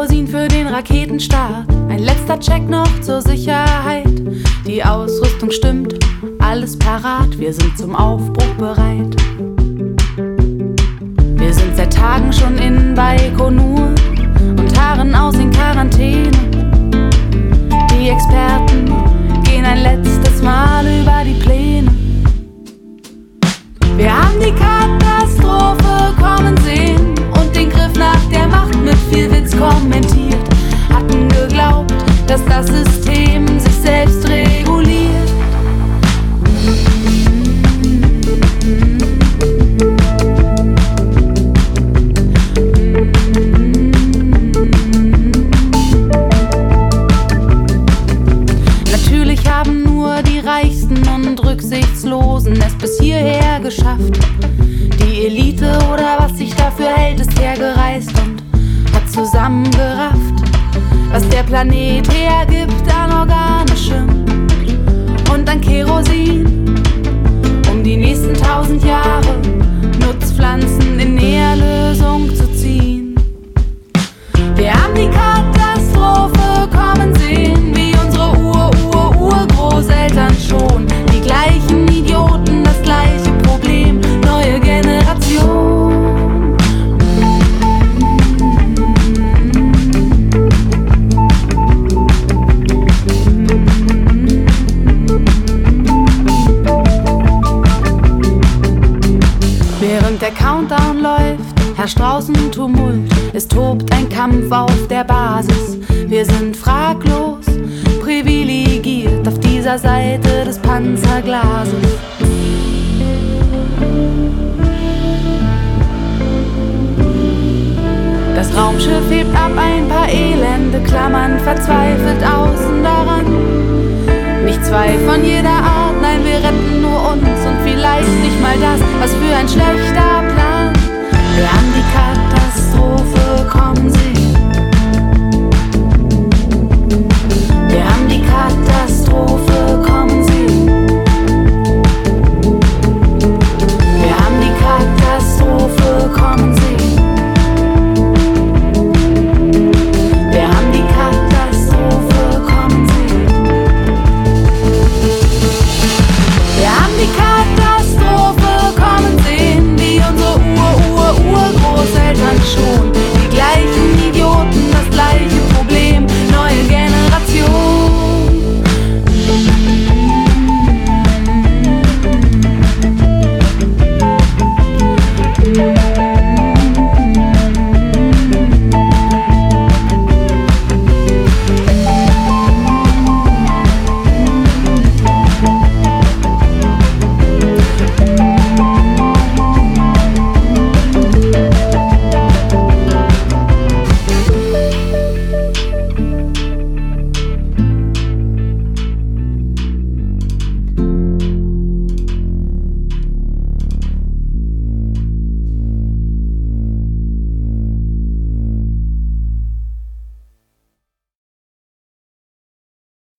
Kerosin für den Raketenstart. Ein letzter Check noch zur Sicherheit. Die Ausrüstung stimmt, alles parat. Wir sind zum Aufbruch bereit. Wir sind seit Tagen schon in Baikonur und harren aus in Quarantäne. Die Experten gehen ein letztes Mal über die Pläne. Wir haben die Katastrophe kommen sehen und den Griff nach der Macht mit viel Witz kommentiert. Hatten geglaubt, dass das System sich selbst reguliert. Natürlich haben nur die Reichsten und Rücksichtslosen es bis hierher geschafft. Die Elite oder was sich dafür hält, ist hergereist und hat zusammengerafft, was der Planet hergibt an Organischem und an Kerosin, um die nächsten 1000 Jahre Nutzpflanzen in Nährlösung zu ziehen. Wir haben die Katastrophe kommen sehen, wie unsere Urgroßeltern schon. Die gleichen Idioten, das gleiche Problem, neue Generation. Während der Countdown läuft, herrscht draußen Tumult. Es tobt ein Kampf auf der Basis. Wir sind fraglos privilegiert auf dieser Seite des Panzerglases. Das Raumschiff hebt ab, ein paar Elende klammern verzweifelt außen daran. Nicht zwei von jeder Art, nein, wir retten nur uns und vielleicht nicht mal das, was für ein schlechter Plan. Wir haben die